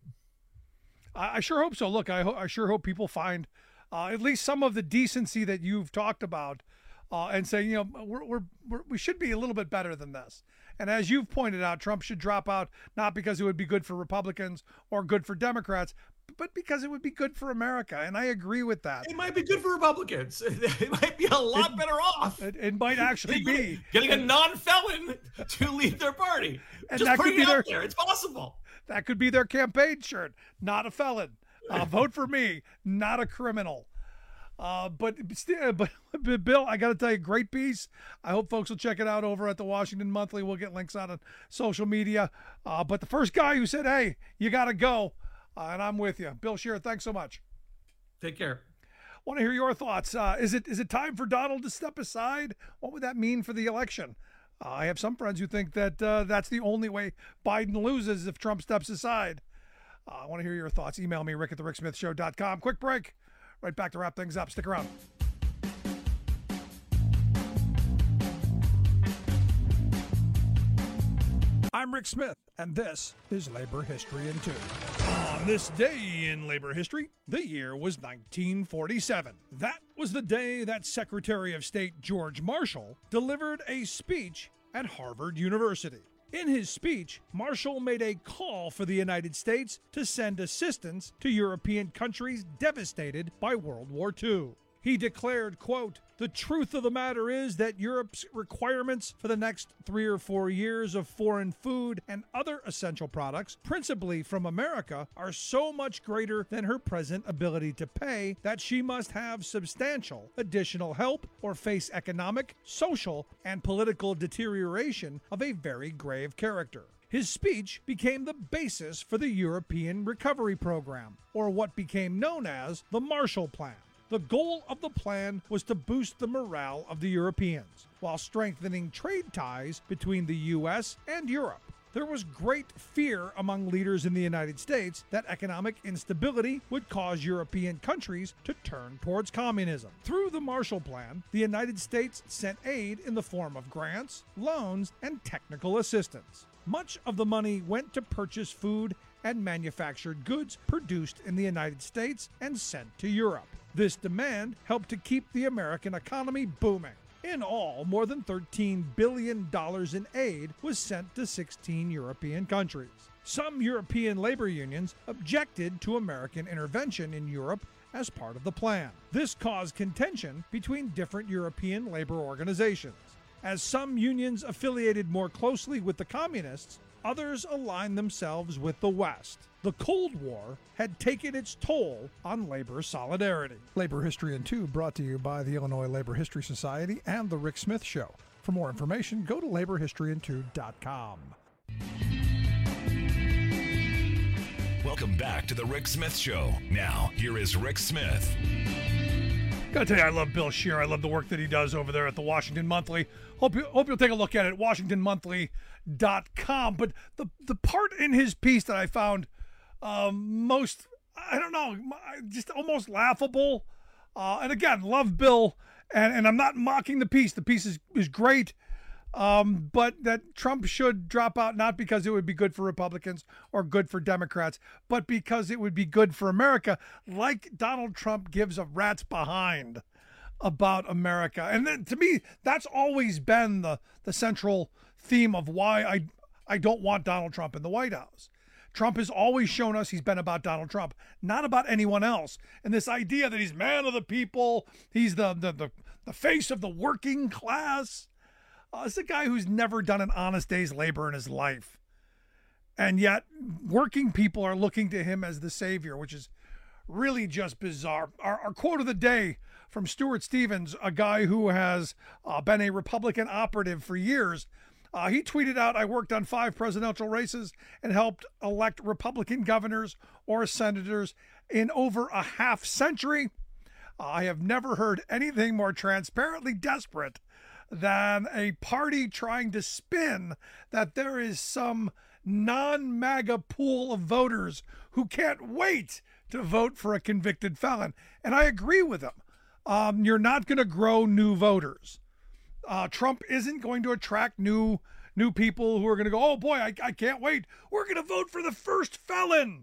I, I sure hope so. Look, I, ho- I sure hope people find uh, at least some of the decency that you've talked about uh, and say, you know, we're, we're, we're, we should be a little bit better than this. And as you've pointed out, Trump should drop out, not because it would be good for Republicans or good for Democrats, but because it would be good for America. And I agree with that. It might be good for Republicans. It might be a lot it, better off. It, it might actually getting, be. Getting a non-felon to lead their party. And Just that putting could be it their, out there. It's possible. That could be their campaign shirt. Not a felon. Uh, vote for me, not a criminal. Uh, but, but, but Bill, I got to tell you, great piece. I hope folks will check it out over at the Washington Monthly. We'll get links out on social media. Uh, but the first guy who said, hey, you got to go, uh, and I'm with you. Bill Scheer, thanks so much. Take care. Want to hear your thoughts. Uh, is it is it time for Donald to step aside? What would that mean for the election? Uh, I have some friends who think that uh, that's the only way Biden loses if Trump steps aside. Uh, I want to hear your thoughts. Email me, rick at the rick smith show dot com. Quick break. Right back to wrap things up. Stick around. I'm Rick Smith, and this is Labor History in Two. On this day in labor history, the year was nineteen forty-seven. That was the day that Secretary of State George Marshall delivered a speech at Harvard University. In his speech, Marshall made a call for the United States to send assistance to European countries devastated by World War Two. He declared, quote, "The truth of the matter is that Europe's requirements for the next three or four years of foreign food and other essential products, principally from America, are so much greater than her present ability to pay that she must have substantial additional help or face economic, social, and political deterioration of a very grave character." His speech became the basis for the European Recovery Program, or what became known as the Marshall Plan. The goal of the plan was to boost the morale of the Europeans, while strengthening trade ties between the U S and Europe. There was great fear among leaders in the United States that economic instability would cause European countries to turn towards communism. Through the Marshall Plan, the United States sent aid in the form of grants, loans, and technical assistance. Much of the money went to purchase food and manufactured goods produced in the United States and sent to Europe. This demand helped to keep the American economy booming. In all, more than thirteen billion dollars in aid was sent to sixteen European countries. Some European labor unions objected to American intervention in Europe as part of the plan. This caused contention between different European labor organizations. As some unions affiliated more closely with the communists, others aligned themselves with the West. The Cold War had taken its toll on labor solidarity. Labor History in Two brought to you by the Illinois Labor History Society and The Rick Smith Show. For more information, go to labor history in two dot com. Welcome back to the Rick Smith Show. Now, here is Rick Smith. Gotta tell you, I love Bill Scheer. I love the work that he does over there at the Washington Monthly. Hope you hope you'll take a look at it, washington monthly dot com. But the the part in his piece that I found um, most, I don't know, just almost laughable. Uh, and again, love Bill, and, and I'm not mocking the piece. The piece is, is great. Um, but that Trump should drop out, not because it would be good for Republicans or good for Democrats, but because it would be good for America, like Donald Trump gives a rat's behind about America. And then, to me, that's always been the, the central theme of why I, I don't want Donald Trump in the White House. Trump has always shown us he's been about Donald Trump, not about anyone else. And this idea that he's man of the people, he's the, the, the, the face of the working class. Uh, it's a guy who's never done an honest day's labor in his life. And yet, working people are looking to him as the savior, which is really just bizarre. Our, our quote of the day from Stuart Stevens, a guy who has uh, been a Republican operative for years, uh, he tweeted out, "I worked on five presidential races and helped elect Republican governors or senators in over a half century. I have never heard anything more transparently desperate than a party trying to spin that there is some non-MAGA pool of voters who can't wait to vote for a convicted felon." And I agree with him. Um, you're not going to grow new voters. Uh, Trump isn't going to attract new new people who are going to go, "Oh boy, I, I can't wait. We're going to vote for the first felon."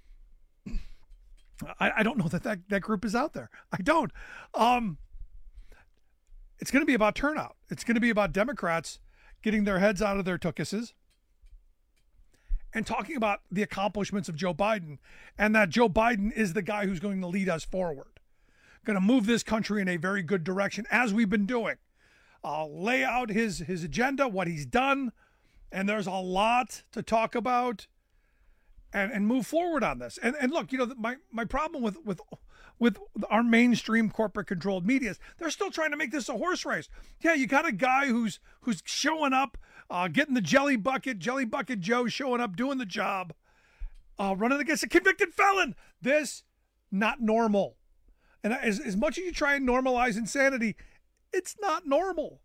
I, I don't know that, that that group is out there. I don't. Um, It's going to be about turnout. It's going to be about Democrats getting their heads out of their tuchuses and talking about the accomplishments of Joe Biden, and that Joe Biden is the guy who's going to lead us forward, going to move this country in a very good direction, as we've been doing. Uh, lay out his, his agenda, what he's done, and there's a lot to talk about. and, and move forward on this. And and look, you know, my, my problem with, with with our mainstream corporate controlled media is they're still trying to make this a horse race. Yeah, you got a guy who's who's showing up, uh, getting the jelly bucket, jelly bucket Joe showing up, doing the job, uh, running against a convicted felon. This, not normal. And as, as much as you try and normalize insanity, it's not normal.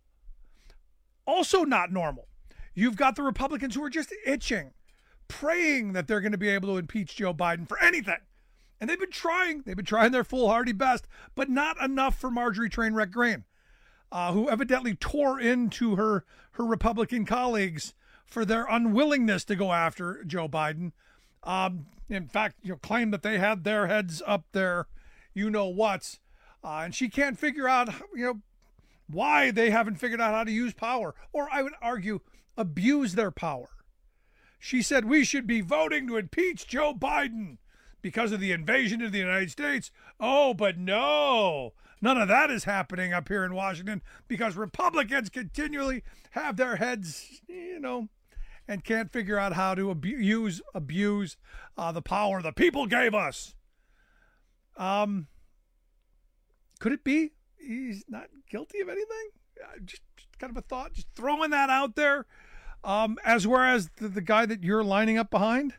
Also not normal. You've got the Republicans who are just itching, praying that they're going to be able to impeach Joe Biden for anything. And they've been trying. They've been trying their foolhardy best, but not enough for Marjorie Trainwreck Green, uh, who evidently tore into her, her Republican colleagues for their unwillingness to go after Joe Biden. Um, in fact, you know, claimed that they had their heads up there, you know what's, uh, and she can't figure out, you know, why they haven't figured out how to use power, or I would argue, abuse their power. She said we should be voting to impeach Joe Biden because of the invasion of the United States. Oh, but no, none of that is happening up here in Washington because Republicans continually have their heads, you know, and can't figure out how to abuse, abuse uh, the power the people gave us. Um, could it be he's not guilty of anything? Uh, just, just kind of a thought, just throwing that out there. Um, as whereas the, the guy that you're lining up behind,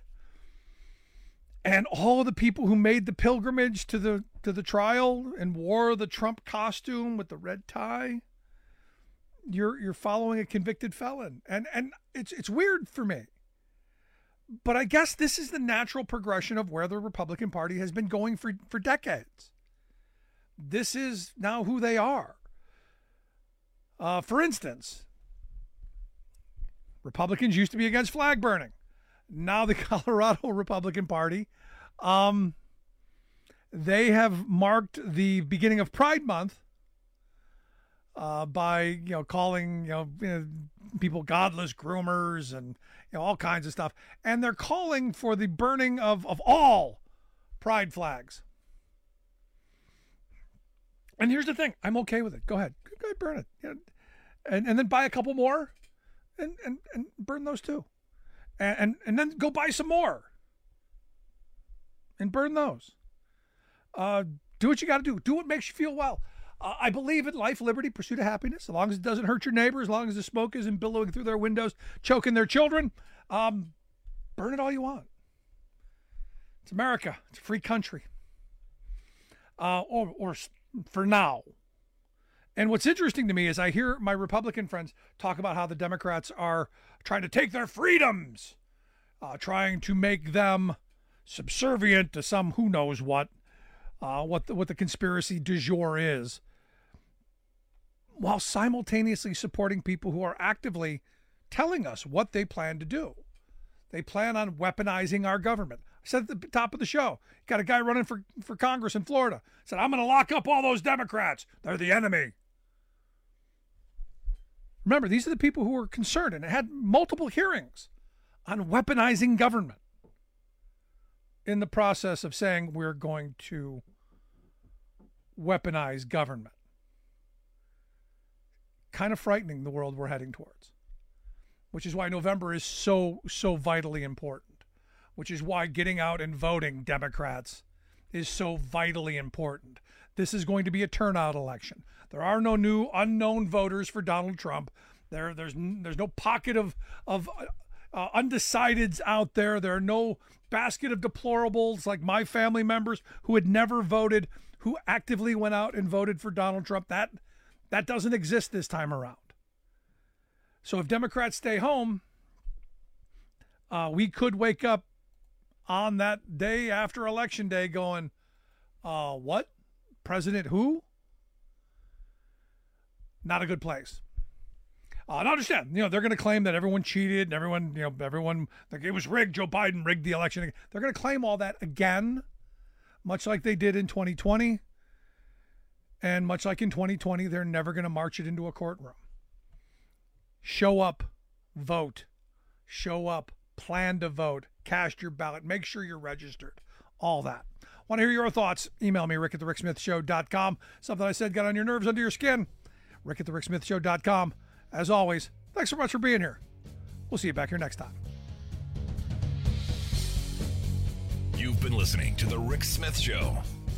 and all of the people who made the pilgrimage to the to the trial and wore the Trump costume with the red tie, you're you're following a convicted felon, and and it's it's weird for me. But I guess this is the natural progression of where the Republican Party has been going for, for decades. This is now who they are. Uh, for instance, Republicans used to be against flag burning. Now the Colorado Republican Party, um, they have marked the beginning of Pride Month uh, by, you know, calling, you know, you know, people godless groomers and, you know, all kinds of stuff. And they're calling for the burning of, of all pride flags. And here's the thing. I'm okay with it. Go ahead. Go ahead, burn it. You know, and, and then buy a couple more and, and, and burn those too. And, and and then go buy some more and burn those. Uh, do what you got to do. Do what makes you feel well. Uh, I believe in life, liberty, pursuit of happiness, as long as it doesn't hurt your neighbor, as long as the smoke isn't billowing through their windows, choking their children. Um, burn it all you want. It's America. It's a free country. Uh, or, or for now. And what's interesting to me is I hear my Republican friends talk about how the Democrats are trying to take their freedoms, uh, trying to make them subservient to some who knows what, uh, what the, what the conspiracy du jour is, while simultaneously supporting people who are actively telling us what they plan to do. They plan on weaponizing our government. I said at the top of the show, got a guy running for, for Congress in Florida, said, I'm going to lock up all those Democrats. They're the enemy. Remember, these are the people who were concerned and had multiple hearings on weaponizing government in the process of saying we're going to weaponize government. Kind of frightening, the world we're heading towards, which is why November is so, so vitally important, which is why getting out and voting, Democrats, is so vitally important. This is going to be a turnout election. There are no new unknown voters for Donald Trump. There, there's there's no pocket of of uh, undecideds out there. There are no basket of deplorables like my family members who had never voted, who actively went out and voted for Donald Trump. That that doesn't exist this time around. So if Democrats stay home, uh, we could wake up on that day after Election Day going, uh, what? President who? Not a good place. Uh, and understand, you know, they're going to claim that everyone cheated and everyone, you know, everyone, like it was rigged. Joe Biden rigged the election. They're going to claim all that again, much like they did in twenty twenty. And much like in twenty twenty, they're never going to march it into a courtroom. Show up, vote, show up, plan to vote, cast your ballot, make sure you're registered, all that. Want to hear your thoughts? Email me, rick at the rick smith show dot com. Something I said got on your nerves, under your skin. rick at the rick smith show dot com. As always, thanks so much for being here. We'll see you back here next time. been listening to The Rick Smith Show.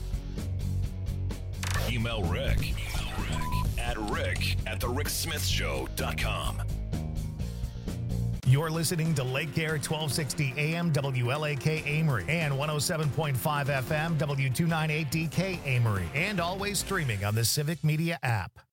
Email Rick, Email Rick at rick at the rick smith show dot com. You're listening to Lake Air twelve sixty A M W L A K Amory and one oh seven point five F M W two ninety-eight D K Amory, and always streaming on the Civic Media app.